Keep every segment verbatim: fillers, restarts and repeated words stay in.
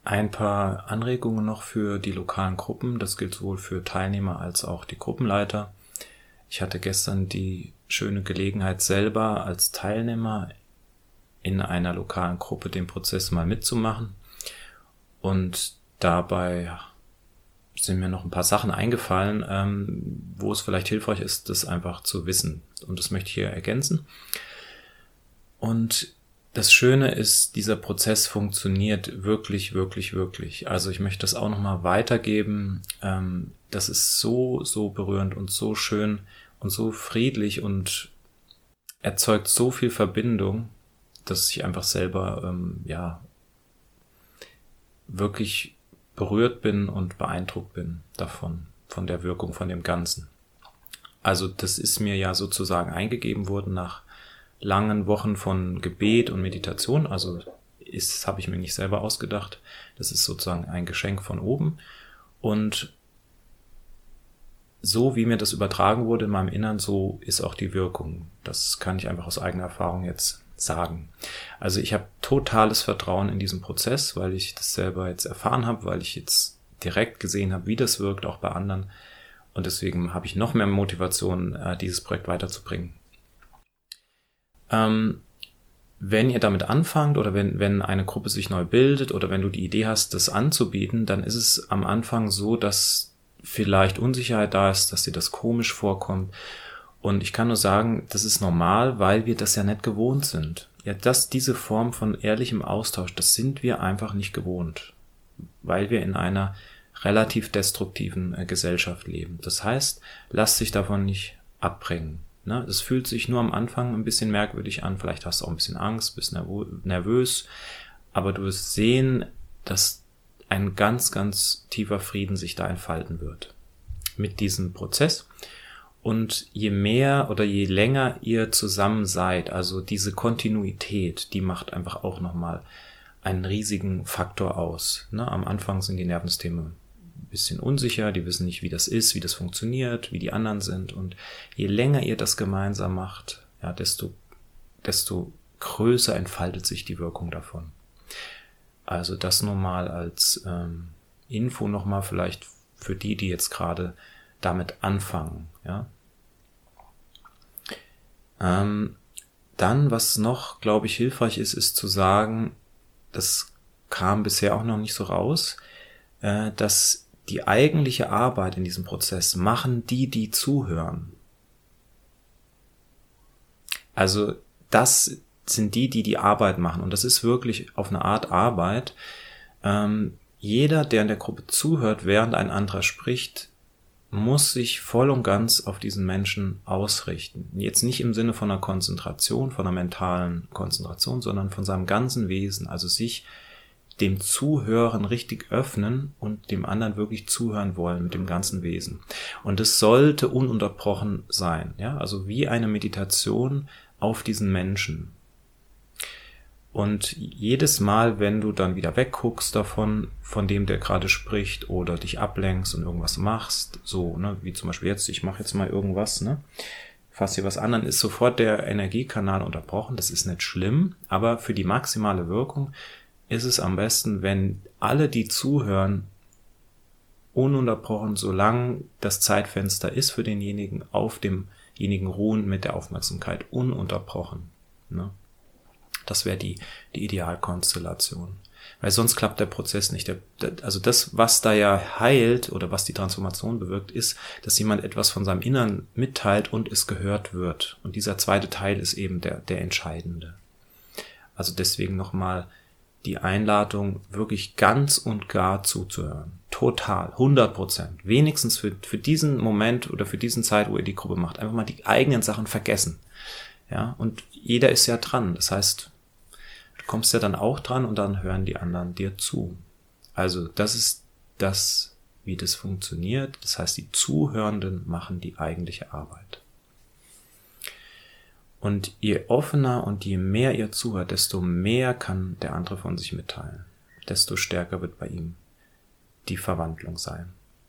Ein paar Anregungen noch für die lokalen Gruppen. Das gilt sowohl für Teilnehmer als auch die Gruppenleiter. Ich hatte gestern die schöne Gelegenheit, selber als Teilnehmer in einer lokalen Gruppe den Prozess mal mitzumachen. Und dabei sind mir noch ein paar Sachen eingefallen, ähm, wo es vielleicht hilfreich ist, das einfach zu wissen. Und das möchte ich hier ergänzen. Und das Schöne ist, dieser Prozess funktioniert wirklich, wirklich, wirklich. Also ich möchte das auch nochmal weitergeben. Ähm, das ist so, so berührend und so schön und so friedlich und erzeugt so viel Verbindung, dass ich einfach selber, ähm, ja, wirklich berührt bin und beeindruckt bin davon, von der Wirkung von dem Ganzen. Also das ist mir ja sozusagen eingegeben worden nach langen Wochen von Gebet und Meditation. Also ist, habe ich mir nicht selber ausgedacht. Das ist sozusagen ein Geschenk von oben. Und so wie mir das übertragen wurde in meinem Innern, so ist auch die Wirkung. Das kann ich einfach aus eigener Erfahrung jetzt sagen. Also ich habe totales Vertrauen in diesen Prozess, weil ich das selber jetzt erfahren habe, weil ich jetzt direkt gesehen habe, wie das wirkt, auch bei anderen. Und deswegen habe ich noch mehr Motivation, dieses Projekt weiterzubringen. Ähm, wenn ihr damit anfangt oder wenn, wenn eine Gruppe sich neu bildet oder wenn du die Idee hast, das anzubieten, dann ist es am Anfang so, dass vielleicht Unsicherheit da ist, dass dir das komisch vorkommt. Und ich kann nur sagen, das ist normal, weil wir das ja nicht gewohnt sind. Ja, dass diese Form von ehrlichem Austausch, das sind wir einfach nicht gewohnt, weil wir in einer relativ destruktiven äh, Gesellschaft leben. Das heißt, lasst sich davon nicht abbringen. Ne? Es fühlt sich nur am Anfang ein bisschen merkwürdig an, vielleicht hast du auch ein bisschen Angst, bist nervös, aber du wirst sehen, dass ein ganz, ganz tiefer Frieden sich da entfalten wird mit diesem Prozess. Und je mehr oder je länger ihr zusammen seid, also diese Kontinuität, die macht einfach auch nochmal einen riesigen Faktor aus. Ne? Am Anfang sind die Nervensysteme ein bisschen unsicher, die wissen nicht, wie das ist, wie das funktioniert, wie die anderen sind. Und je länger ihr das gemeinsam macht, ja, desto, desto größer entfaltet sich die Wirkung davon. Also das nur mal als ähm, Info nochmal vielleicht für die, die jetzt gerade damit anfangen, ja. Ähm, dann, was noch, glaube ich, hilfreich ist, ist zu sagen, das kam bisher auch noch nicht so raus, äh, dass die eigentliche Arbeit in diesem Prozess machen die, die zuhören. Also das sind die, die die Arbeit machen. Und das ist wirklich auf eine Art Arbeit. Ähm, jeder, der in der Gruppe zuhört, während ein anderer spricht, muss sich voll und ganz auf diesen Menschen ausrichten. Jetzt nicht im Sinne von einer Konzentration, von einer mentalen Konzentration, sondern von seinem ganzen Wesen. Also sich dem Zuhören richtig öffnen und dem anderen wirklich zuhören wollen mit dem ganzen Wesen. Und es sollte ununterbrochen sein. Ja, also wie eine Meditation auf diesen Menschen. Und jedes Mal, wenn du dann wieder wegguckst davon, von dem der gerade spricht oder dich ablenkst und irgendwas machst, so, ne, wie zum Beispiel jetzt, ich mache jetzt mal irgendwas, ne, fass hier was an, dann ist sofort der Energiekanal unterbrochen. Das ist nicht schlimm, aber für die maximale Wirkung ist es am besten, wenn alle, die zuhören, ununterbrochen, solange das Zeitfenster ist für denjenigen, auf demjenigen ruhen mit der Aufmerksamkeit, ununterbrochen, ne. Das wäre die, die Idealkonstellation. Weil sonst klappt der Prozess nicht. Der, der, also das, was da ja heilt oder was die Transformation bewirkt, ist, dass jemand etwas von seinem Innern mitteilt und es gehört wird. Und dieser zweite Teil ist eben der, der entscheidende. Also deswegen nochmal die Einladung, wirklich ganz und gar zuzuhören. Total, hundert Prozent. Wenigstens für, für diesen Moment oder für diesen Zeit, wo ihr die Gruppe macht. Einfach mal die eigenen Sachen vergessen. Ja, und jeder ist ja dran. Das heißt, du kommst ja dann auch dran und dann hören die anderen dir zu. Also das ist das, wie das funktioniert. Das heißt, die Zuhörenden machen die eigentliche Arbeit. Und je offener und je mehr ihr zuhört, desto mehr kann der andere von sich mitteilen. Desto stärker wird bei ihm die Verwandlung sein.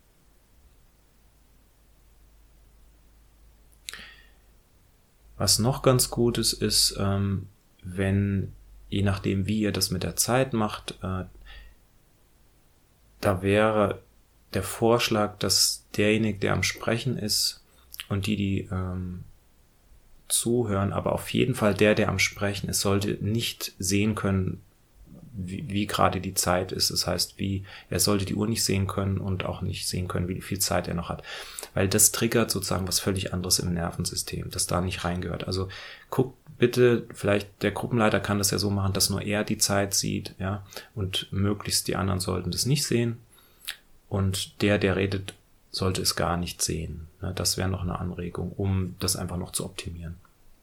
Was noch ganz gut ist, ist, ähm, wenn, je nachdem wie ihr das mit der Zeit macht, äh, da wäre der Vorschlag, dass derjenige, der am Sprechen ist und die, die ähm, zuhören, aber auf jeden Fall der, der am Sprechen ist, sollte nicht sehen können, wie, wie gerade die Zeit ist. Das heißt, wie er sollte die Uhr nicht sehen können und auch nicht sehen können, wie viel Zeit er noch hat. Weil das triggert sozusagen was völlig anderes im Nervensystem, das da nicht reingehört. Also guckt bitte, vielleicht der Gruppenleiter kann das ja so machen, dass nur er die Zeit sieht, ja, und möglichst die anderen sollten das nicht sehen. Und der, der redet, sollte es gar nicht sehen. Das wäre noch eine Anregung, um das einfach noch zu optimieren.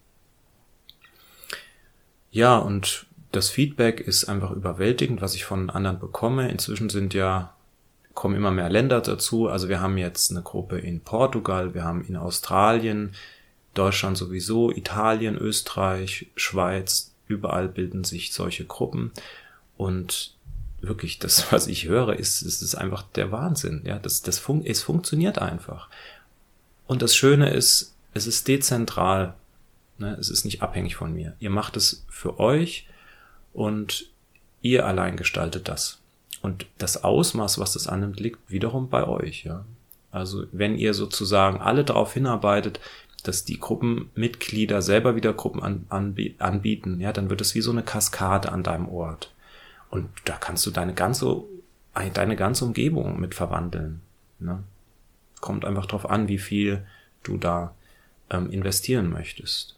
Ja, und das Feedback ist einfach überwältigend, was ich von anderen bekomme. Inzwischen sind ja, kommen immer mehr Länder dazu. Also wir haben jetzt eine Gruppe in Portugal, wir haben in Australien, Deutschland sowieso, Italien, Österreich, Schweiz, überall bilden sich solche Gruppen. Und wirklich, das, was ich höre, ist, ist, ist einfach der Wahnsinn. Ja, das, das fun- es funktioniert einfach. Und das Schöne ist, es ist dezentral. Ne? Es ist nicht abhängig von mir. Ihr macht es für euch und ihr allein gestaltet das. Und das Ausmaß, was das annimmt, liegt wiederum bei euch. Ja? Also wenn ihr sozusagen alle darauf hinarbeitet, dass die Gruppenmitglieder selber wieder Gruppen an, anb- anbieten, ja, dann wird es wie so eine Kaskade an deinem Ort. Und da kannst du deine ganze, deine ganze Umgebung mit verwandeln. Ne? Kommt einfach drauf an, wie viel du da ähm, investieren möchtest.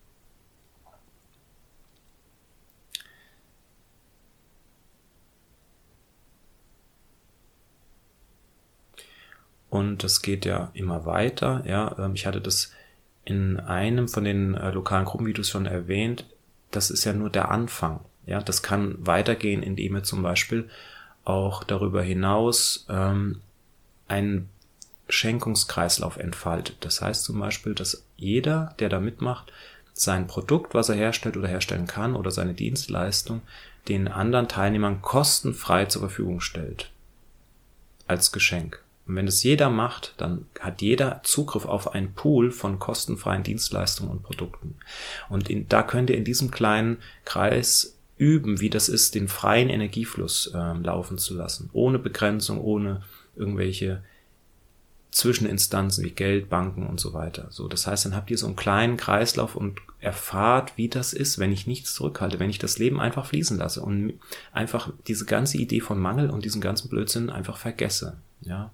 Und das geht ja immer weiter. Ja, ähm, ich hatte das in einem von den äh, lokalen Gruppenvideos schon erwähnt. Das ist ja nur der Anfang. Ja, das kann weitergehen, indem ihr zum Beispiel auch darüber hinaus ähm, einen Schenkungskreislauf entfaltet. Das heißt zum Beispiel, dass jeder, der da mitmacht, sein Produkt, was er herstellt oder herstellen kann, oder seine Dienstleistung, den anderen Teilnehmern kostenfrei zur Verfügung stellt. Als Geschenk. Und wenn es jeder macht, dann hat jeder Zugriff auf einen Pool von kostenfreien Dienstleistungen und Produkten. Und in, da könnt ihr in diesem kleinen Kreis üben, wie das ist, den freien Energiefluss äh, laufen zu lassen. Ohne Begrenzung, ohne irgendwelche Zwischeninstanzen wie Geld, Banken und so weiter. So, das heißt, dann habt ihr so einen kleinen Kreislauf und erfahrt, wie das ist, wenn ich nichts zurückhalte, wenn ich das Leben einfach fließen lasse und einfach diese ganze Idee von Mangel und diesen ganzen Blödsinn einfach vergesse. Ja.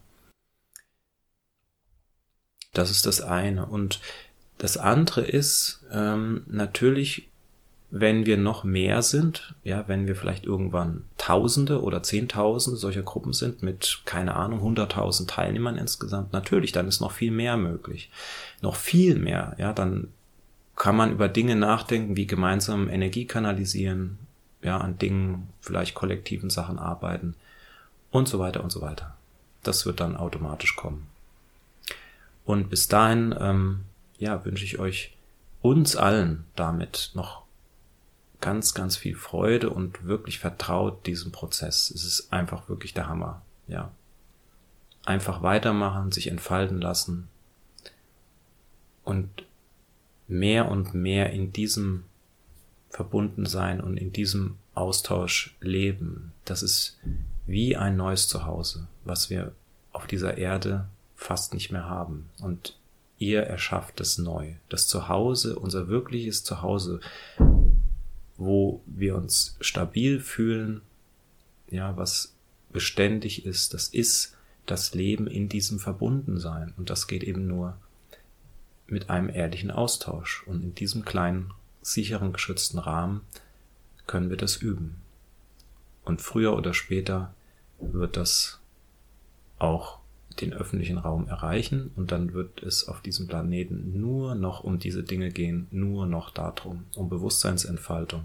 Das ist das eine. Und das andere ist ähm, natürlich, wenn wir noch mehr sind, ja, wenn wir vielleicht irgendwann Tausende oder Zehntausende solcher Gruppen sind mit, keine Ahnung, hunderttausend Teilnehmern insgesamt, natürlich, dann ist noch viel mehr möglich. Noch viel mehr, ja, dann kann man über Dinge nachdenken, wie gemeinsam Energie kanalisieren, ja, an Dingen, vielleicht kollektiven Sachen arbeiten und so weiter und so weiter. Das wird dann automatisch kommen. Und bis dahin, ähm, ja, wünsche ich euch, uns allen damit noch ganz, ganz viel Freude und wirklich vertraut diesem Prozess. Es ist einfach wirklich der Hammer, ja. Einfach weitermachen, sich entfalten lassen und mehr und mehr in diesem Verbundensein und in diesem Austausch leben. Das ist wie ein neues Zuhause, was wir auf dieser Erde fast nicht mehr haben. Und ihr erschafft es neu. Das Zuhause, unser wirkliches Zuhause, wo wir uns stabil fühlen, ja, was beständig ist, das ist das Leben in diesem Verbundensein. Und das geht eben nur mit einem ehrlichen Austausch. Und in diesem kleinen, sicheren, geschützten Rahmen können wir das üben. Und früher oder später wird das auch den öffentlichen Raum erreichen und dann wird es auf diesem Planeten nur noch um diese Dinge gehen, nur noch darum, um Bewusstseinsentfaltung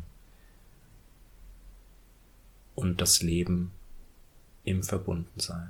und das Leben im Verbundensein.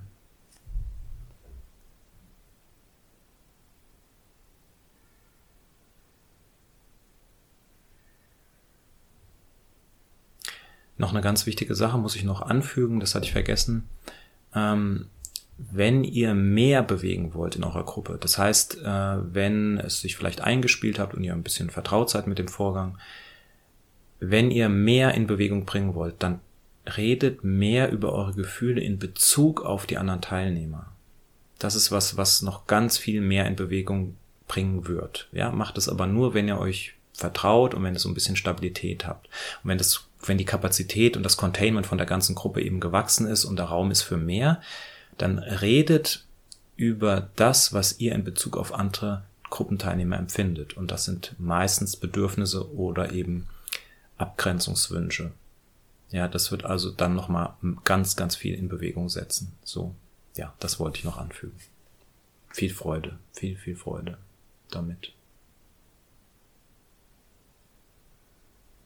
Noch eine ganz wichtige Sache muss ich noch anfügen, das hatte ich vergessen. Ähm, wenn ihr mehr bewegen wollt in eurer Gruppe, das heißt, äh, wenn es sich vielleicht eingespielt habt und ihr ein bisschen vertraut seid mit dem Vorgang, wenn ihr mehr in Bewegung bringen wollt, dann redet mehr über eure Gefühle in Bezug auf die anderen Teilnehmer. Das ist was, was noch ganz viel mehr in Bewegung bringen wird. Ja, macht es aber nur, wenn ihr euch vertraut und wenn ihr so ein bisschen Stabilität habt. Und wenn das, wenn die Kapazität und das Containment von der ganzen Gruppe eben gewachsen ist und der Raum ist für mehr, dann redet über das, was ihr in Bezug auf andere Gruppenteilnehmer empfindet. Und das sind meistens Bedürfnisse oder eben Abgrenzungswünsche. Ja, das wird also dann nochmal ganz, ganz viel in Bewegung setzen. So, ja, das wollte ich noch anfügen. Viel Freude, viel, viel Freude damit.